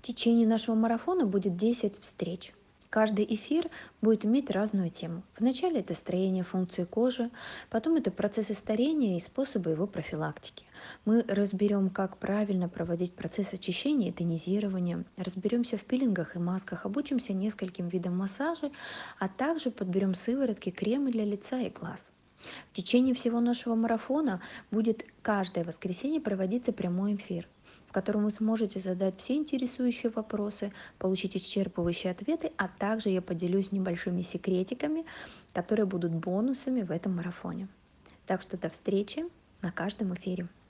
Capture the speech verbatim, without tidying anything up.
течение нашего марафона будет десять встреч. Каждый эфир будет иметь разную тему. Вначале это строение функции кожи, потом это процессы старения и способы его профилактики. Мы разберем, как правильно проводить процесс очищения и тонизирования, разберемся в пилингах и масках, обучимся нескольким видам массажа, а также подберем сыворотки, кремы для лица и глаз. В течение всего нашего марафона будет каждое воскресенье проводиться прямой эфир, в котором вы сможете задать все интересующие вопросы, получить исчерпывающие ответы, а также я поделюсь небольшими секретиками, которые будут бонусами в этом марафоне. Так что до встречи на каждом эфире.